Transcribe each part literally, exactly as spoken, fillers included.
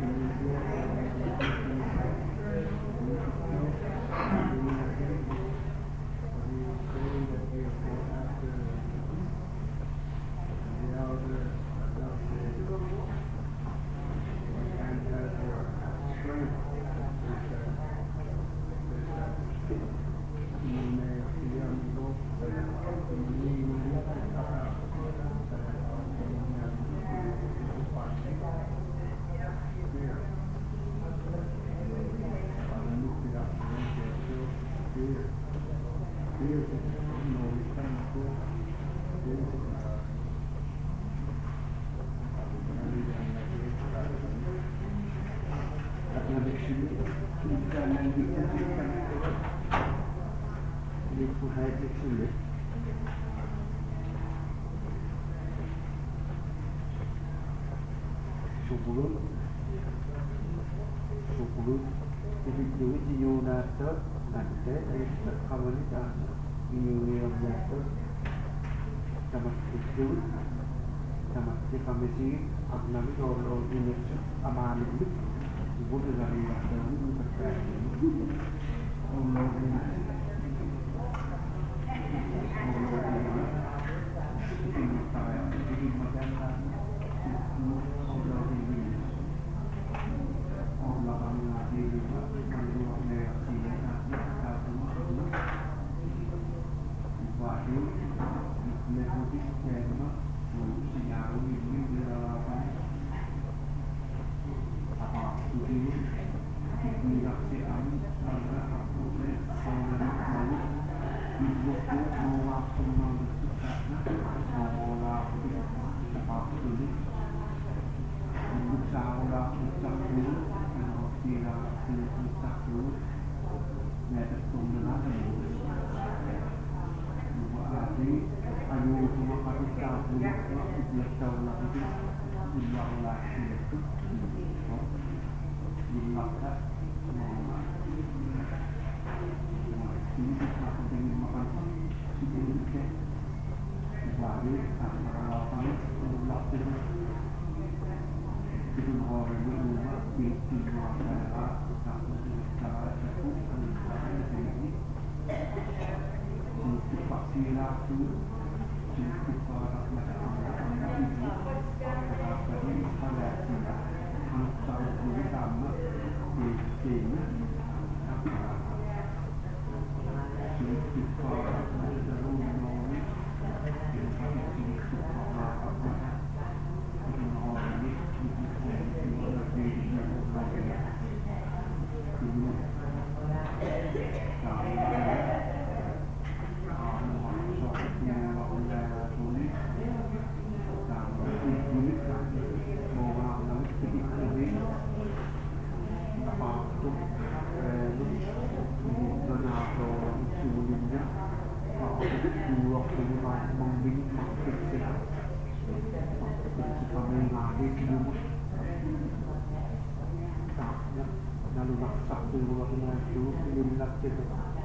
Subulun Subulun jadi duit di Yunata nanti dari kawan ini dah di Yunata sama itu sama si kami si aku nanti kalau ini aman itu bukan dari dari terkait Allah ini ini saya ini macam Allah ini Allah kami lagi kami boleh silakan satu waktu lebih kerana sinyal ini berapa apa ini ini aksi kami karena aku seorang malu ibu mau waktu mau karena mau waktu apa ini usaha usaha dulu kalau kira usaha dulu ya tertunda dulu dua hari anu cuma kali satu dua tahun lagi dua lagi itu dimakan mau ini aku ingin makan sedikit baru antara lapan lapan itu orang di rumah di rumah saya satu cara satu cara ini untuk vaksinasi untuk para masyarakat itu apa ini pada kita antara utama di sini untuk para masyarakat umum yang pada sini para apa orang ini lalu masak dulu waktu itu lilak itu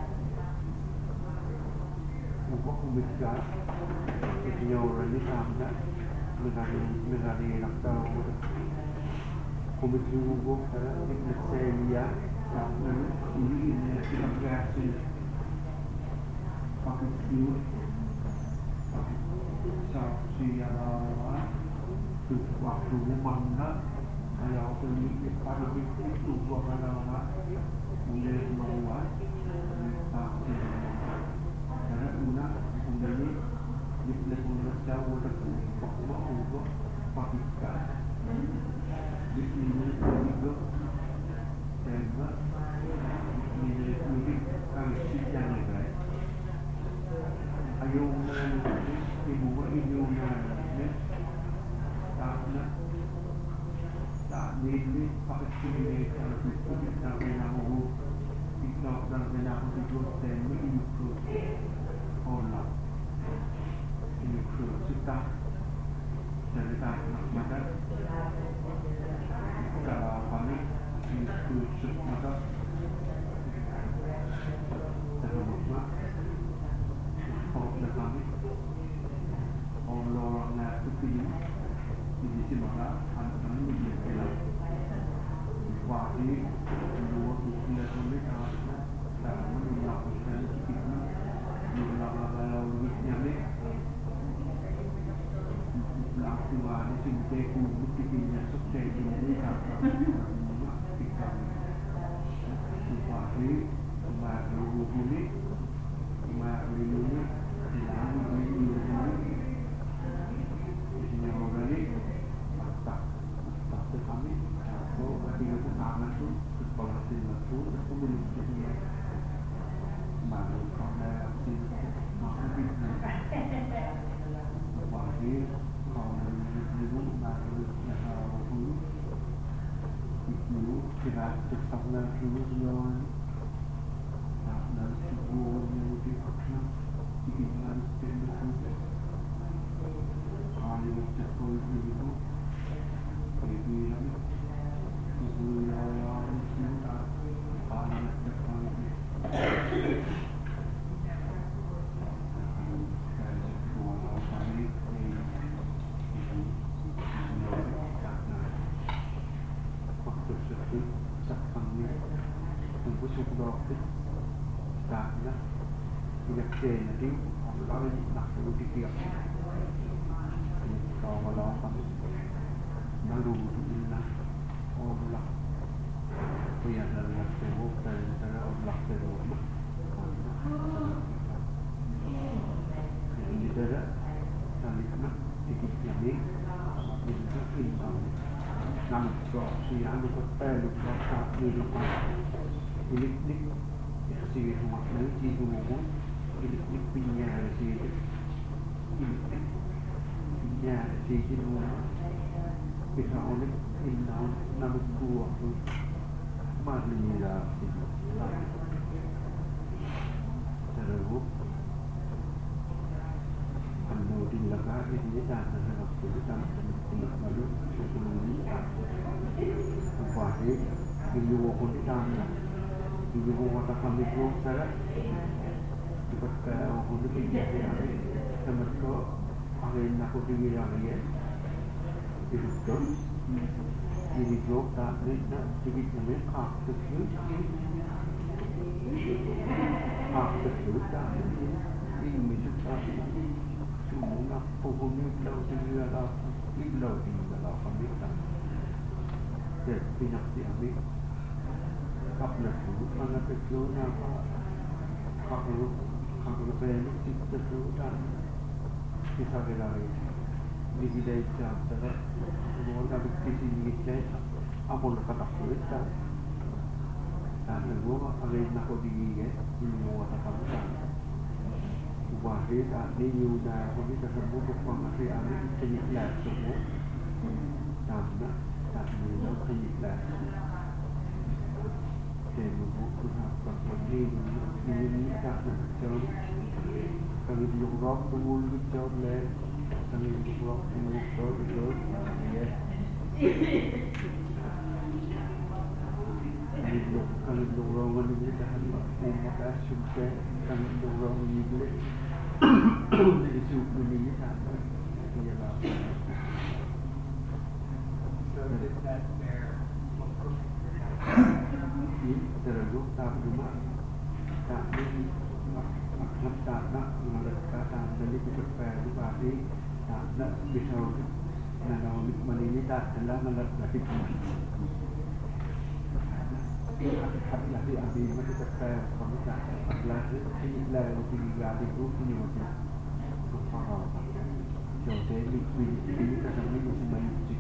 untuk membejar itu orang ini sama menari menari nakal komisi hukum karena itu saya karena ini ini kita berhasil pakai itu pakai saksi yang awal itu waktu mana kalau ini pada itu bukan nama mulai membuat saksi karena guna menjadi dipelajari jauh terus bahwa untuk pastikan di sini juga juga ini lebih kali yang baik ayo menjadi ibu ibu yang tak tak ini pakai ini kalau itu kita punya mau kita dan punya itu temu itu orang itu kita dari tak maka kalau panik itu maka terlalu mak kalau dah kami orang nak itu di sini mana antara ini dia body luar tidak terlihat dalam melakukan itu melakukan wujudnya ni melakukan cinta kubur tipinya sukses ini apa kita body body ini body ini dalam ini ini organik tak tak kami oh ketika pertama tu sekolah sini tu aku belum punya baru kalau si mahu bisnes bagi kalau dulu baru yang aku itu kira setahun dulu yang dan sebuah yang lebih aktif di dalam sistem kalau yang sekolah itu jadi ibu yang cinta anak depan dari sekolah kami di waktu itu sekali untuk sekolah itu karena tidak jadi orang nak berpikir kalau kalau kami baru inilah orang punya dalam sebuah dan dalam orang sebuah ini ada kali kena sedikit yang ini itu intan nama si anu perlu proses di depan ini ini si rumah ini si rumah ini ini punya si ini punya si rumah bisa oleh indah nama buah tu masih ada terus anu di belakang ini dan terus kita tidak baru sebelum ini apa sih di luar kota di luar kota kami pun saya kita kalau untuk ini sama kau ada nak pergi lagi itu ini blok tak ada sedikit namanya kak tersebut kak tersebut tak ini misal semua pohon itu sendiri ada itu di dalam kami tak jadi tidak diambil kak tersebut mana tersebut apa kak itu kak tersebut itu tersebut dan kita berlari di bidang jam terus kemudian di sini kita apa nak kata kita dan juga ada nak pergi ke ini mau apa kan wahai tak ni yuda kami tersebut bukan masih ada penyiklan semua dan tak yuda penyiklan dan buku apa ini ini tak jauh kalau di Europe dulu jauh le kami buat monitor itu ya kalau kalau dorong ini dah umat asyik kami dorong ini boleh itu ini tak ya lah ini terus tak cuma tak ini maksud tak nak mereka tak jadi berpikir bagi tak bisa nak menini tak adalah melatih lagi ambil masih terkait komunikasi lagi ini lagi tiga itu ini macam apa jadi ini ini kadang ini masih banyak sih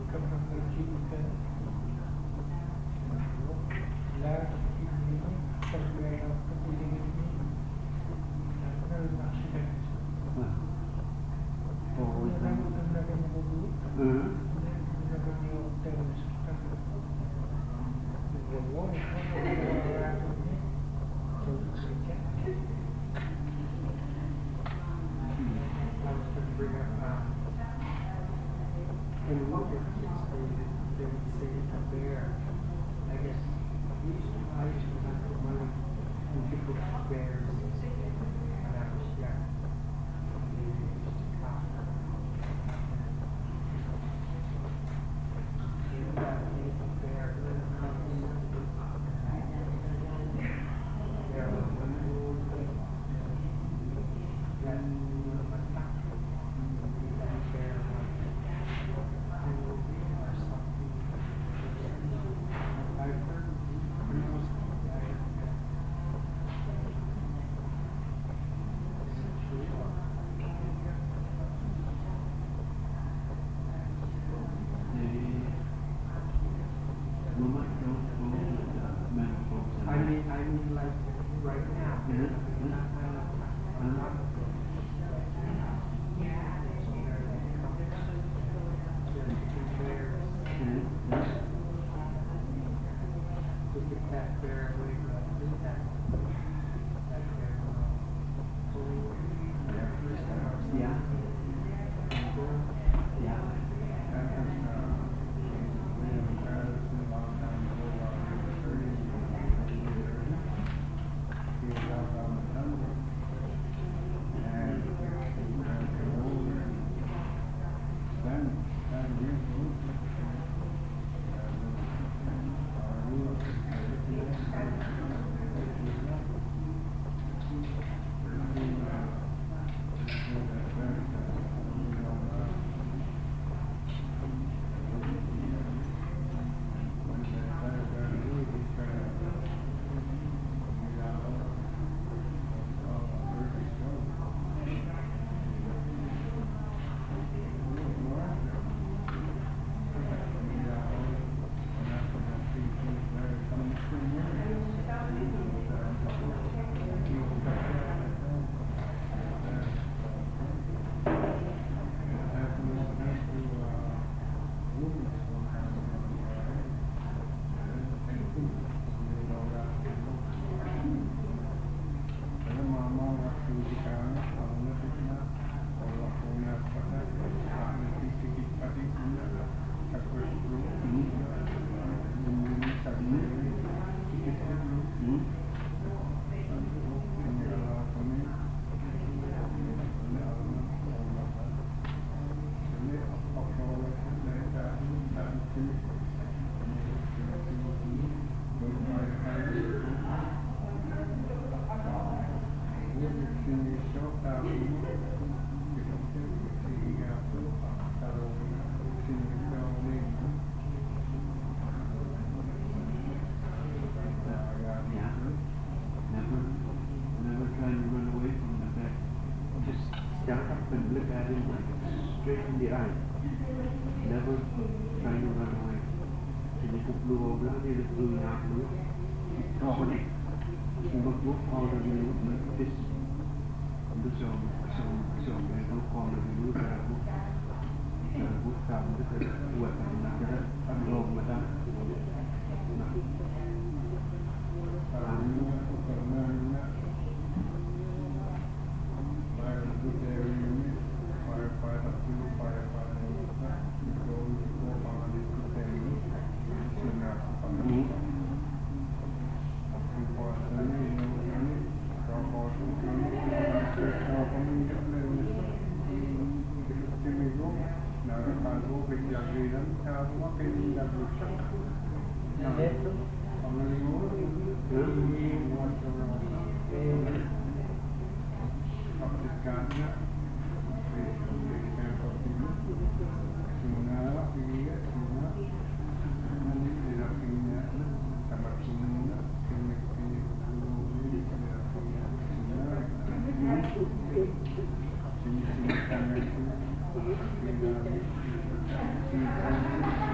Thank you.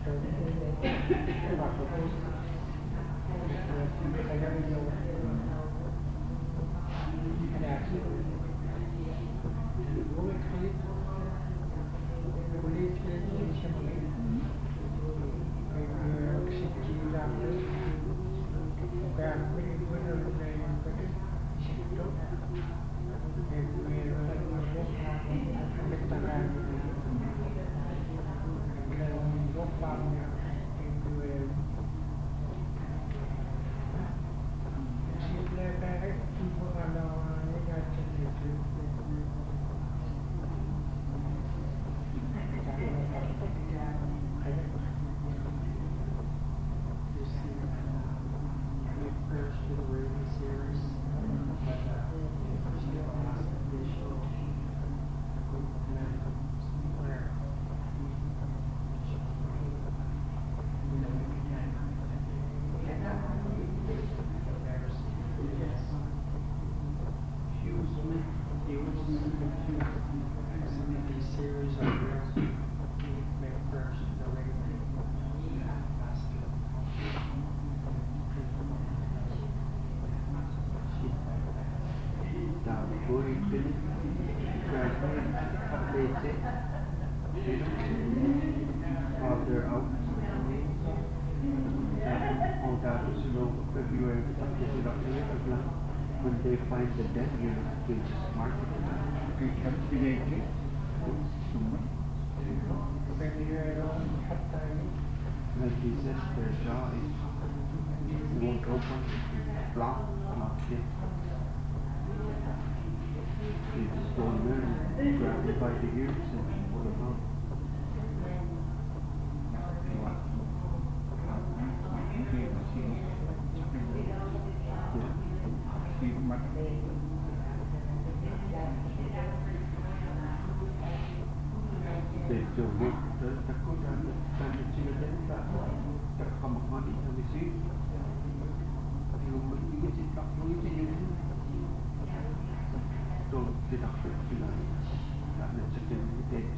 When they find the dead, you they just mark it. Like he says, their jaw is won't open, blocked, locked in. They just go in there and grab it by the ears and pull them out. They still work the the good and the and the children that that come upon it and we see you you get it up you get it don't get up you know that let's just get it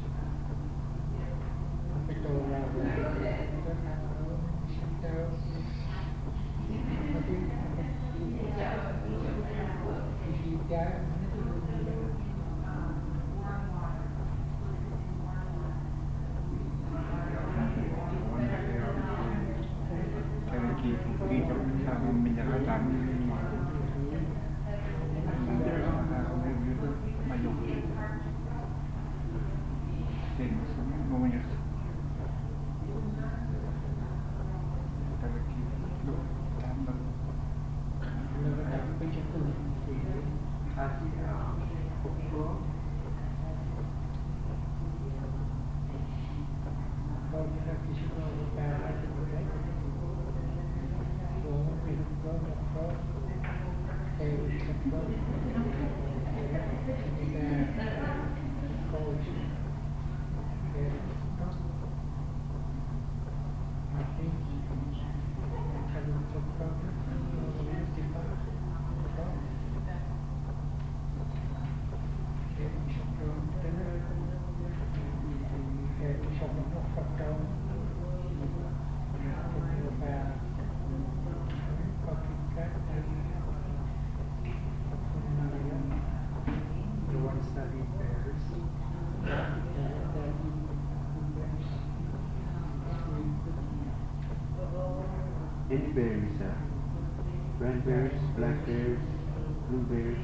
Any berries, uh, cranberries, blackberries, blueberries.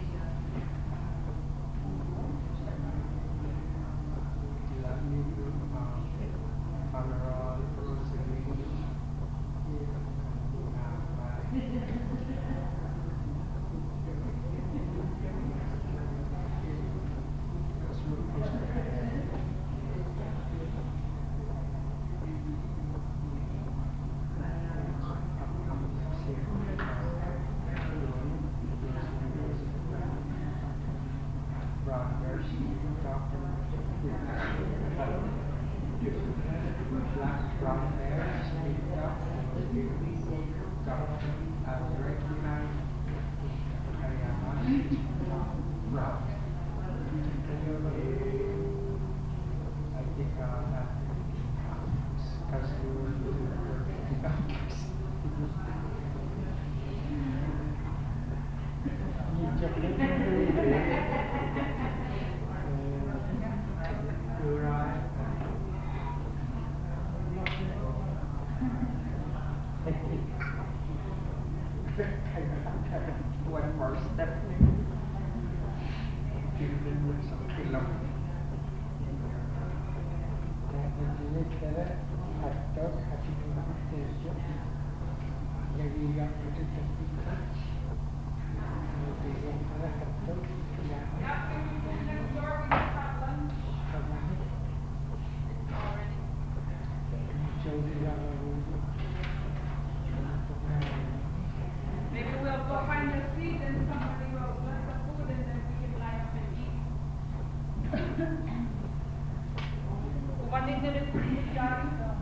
As you film. jadi cara aktor hati manusia jadi yang itu terlibat kemudian para aktor yang maybe we'll go find a seat and somebody will bless the food and then we can lie up and eat. One day there is a